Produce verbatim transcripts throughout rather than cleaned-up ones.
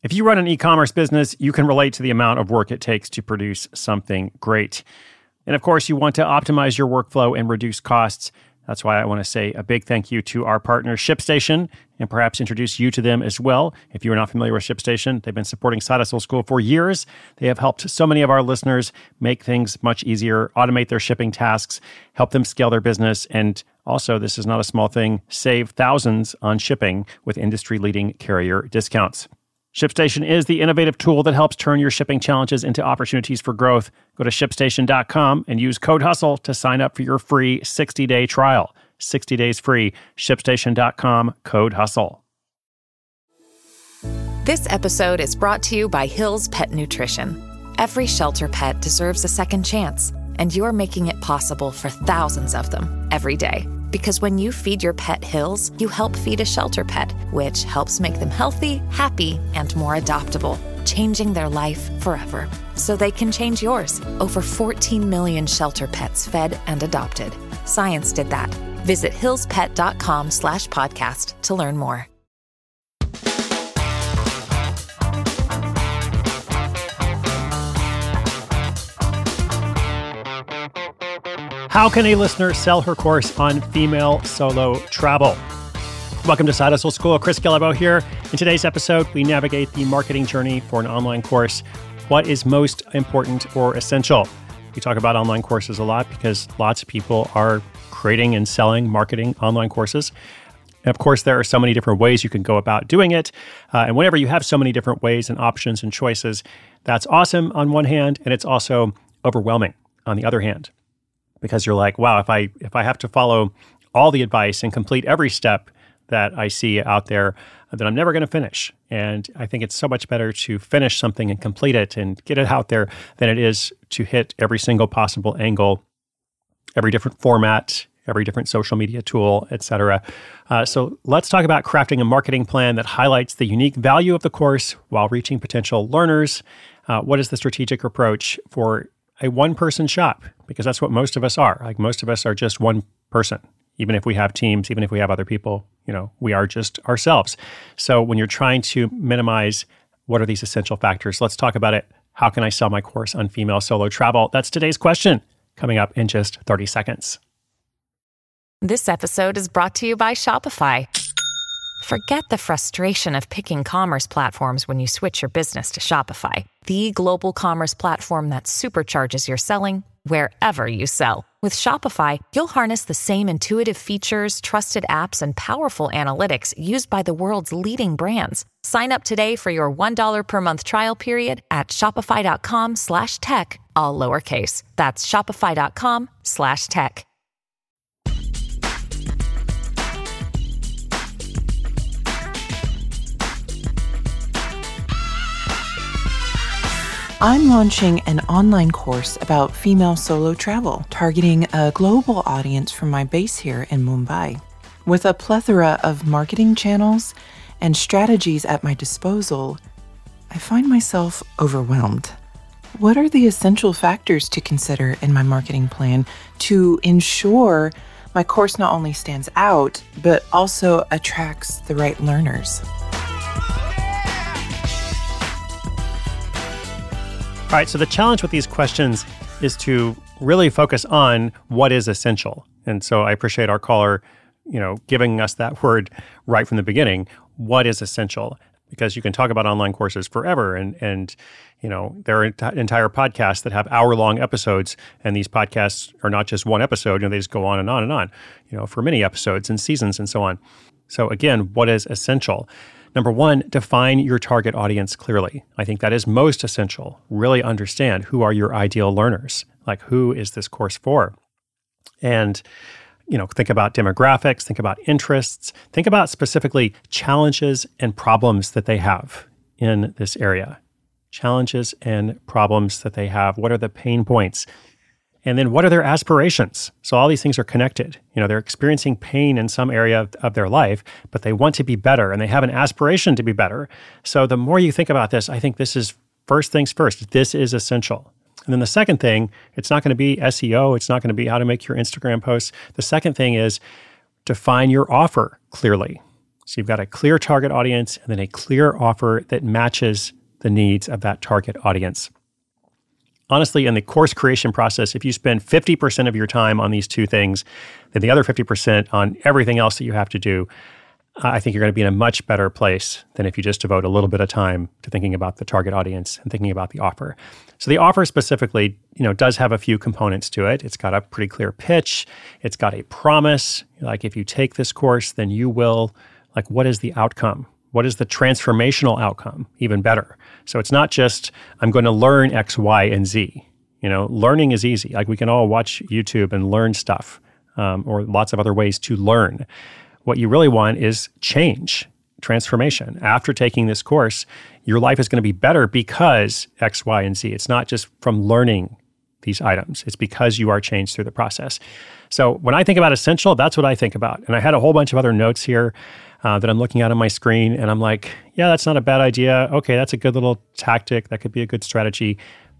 If you run an e-commerce business, you can relate to the amount of work it takes to produce something great. And of course, you want to optimize your workflow and reduce costs. That's why I want to say a big thank you to our partner, ShipStation, and perhaps introduce you to them as well. If you are not familiar with ShipStation, they've been supporting Side Hustle School for years. They have helped so many of our listeners make things much easier, automate their shipping tasks, help them scale their business, and also, this is not a small thing, save thousands on shipping with industry-leading carrier discounts. ShipStation is the innovative tool that helps turn your shipping challenges into opportunities for growth. Go to ship station dot com and use code HUSTLE to sign up for your free sixty-day trial. sixty days free. ship station dot com, code HUSTLE. This episode is brought to you by Hill's Pet Nutrition. Every shelter pet deserves a second chance, and you're making it possible for thousands of them every day. Because when you feed your pet Hills, you help feed a shelter pet, which helps make them healthy, happy, and more adoptable, changing their life forever. So they can change yours. Over fourteen million shelter pets fed and adopted. Science did that. Visit hills pet dot com slash podcast to learn more. How can a listener sell her course on female solo travel? Welcome to Side Hustle School. Chris Guillebeau here. In today's episode, we navigate the marketing journey for an online course. What is most important or essential? We talk about online courses a lot because lots of people are creating and selling marketing online courses. And of course, there are so many different ways you can go about doing it. Uh, and whenever you have so many different ways and options and choices, that's awesome on one hand, and it's also overwhelming on the other hand. Because you're like, wow, if I if I have to follow all the advice and complete every step that I see out there, then I'm never going to finish. And I think it's so much better to finish something and complete it and get it out there than it is to hit every single possible angle, every different format, every different social media tool, et cetera. Uh, so let's talk about crafting a marketing plan that highlights the unique value of the course while reaching potential learners. Uh, what is the strategic approach for a one-person shop? Because that's what most of us are. Like most of us are just one person. Even if we have teams, even if we have other people, you know, we are just ourselves. So when you're trying to minimize what are these essential factors, let's talk about it. How can I sell my course on female solo travel? That's today's question, coming up in just thirty seconds. This episode is brought to you by Shopify. Forget the frustration of picking commerce platforms when you switch your business to Shopify, the global commerce platform that supercharges your selling wherever you sell. With Shopify, you'll harness the same intuitive features, trusted apps, and powerful analytics used by the world's leading brands. Sign up today for your one dollar per month trial period at shopify.com slash tech, all lowercase. That's shopify.com slash tech. I'm launching an online course about female solo travel, targeting a global audience from my base here in Mumbai. With a plethora of marketing channels and strategies at my disposal, I find myself overwhelmed. What are the essential factors to consider in my marketing plan to ensure my course not only stands out, but also attracts the right learners? All right, so the challenge with these questions is to really focus on what is essential. And so I appreciate our caller, you know, giving us that word right from the beginning. What is essential? Because you can talk about online courses forever, and and you know there are ent- entire podcasts that have hour-long episodes, and these podcasts are not just one episode. You know, they just go on and on and on, you know, for many episodes and seasons and so on. So again, what is essential? Number one, define your target audience clearly. I think that is most essential. Really understand who are your ideal learners. Like, who is this course for? And, you know, think about demographics, think about interests, think about specifically challenges and problems that they have in this area. Challenges and problems that they have. What are the pain points? And then what are their aspirations? So all these things are connected. You know, they're experiencing pain in some area of, of their life, but they want to be better and they have an aspiration to be better. So the more you think about this, I think this is first things first. This is essential. And then the second thing, it's not going to be S E O. It's not going to be how to make your Instagram posts. The second thing is define your offer clearly. So you've got a clear target audience and then a clear offer that matches the needs of that target audience. Honestly, in the course creation process, if you spend fifty percent of your time on these two things, then the other fifty percent on everything else that you have to do, I think you're going to be in a much better place than if you just devote a little bit of time to thinking about the target audience and thinking about the offer. So the offer specifically, you know, does have a few components to it. It's got a pretty clear pitch. It's got a promise. Like, if you take this course, then you will, like, what is the outcome? What is the transformational outcome? Even better. So it's not just, I'm going to learn X, Y, and Z. You know, learning is easy. Like, we can all watch YouTube and learn stuff, um, or lots of other ways to learn. What you really want is change, transformation. After taking this course, your life is going to be better because X, Y, and Z. It's not just from learning these items. It's because you are changed through the process. So when I think about essential, that's what I think about. And I had a whole bunch of other notes here uh, that I'm looking at on my screen, and I'm like, yeah, that's not a bad idea. Okay, that's a good little tactic. That could be a good strategy.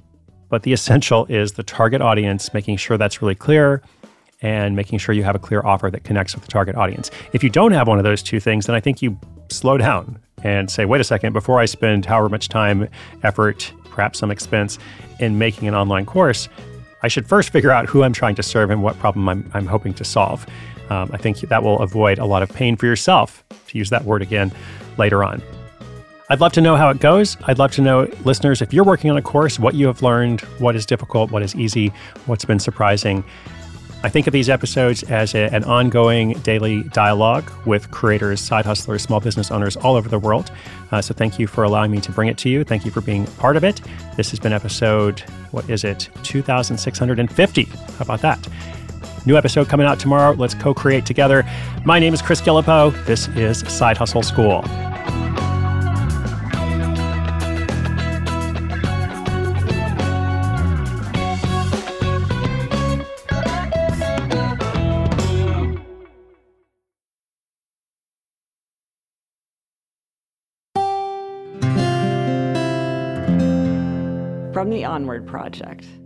But the essential is the target audience, making sure that's really clear, and making sure you have a clear offer that connects with the target audience. If you don't have one of those two things, then I think you slow down and say, wait a second, before I spend however much time, effort, perhaps some expense in making an online course, I should first figure out who I'm trying to serve and what problem I'm, I'm hoping to solve. Um, I think that will avoid a lot of pain for yourself, to use that word again later on. I'd love to know how it goes. I'd love to know, listeners, if you're working on a course, what you have learned, what is difficult, what is easy, what's been surprising. I think of these episodes as a, an ongoing daily dialogue with creators, side hustlers, small business owners all over the world. Uh, so thank you for allowing me to bring it to you. Thank you for being part of it. This has been episode, what is it, two thousand six hundred fifty. How about that? New episode coming out tomorrow. Let's co-create together. My name is Chris Guillebeau. This is Side Hustle School. From the Onward Project.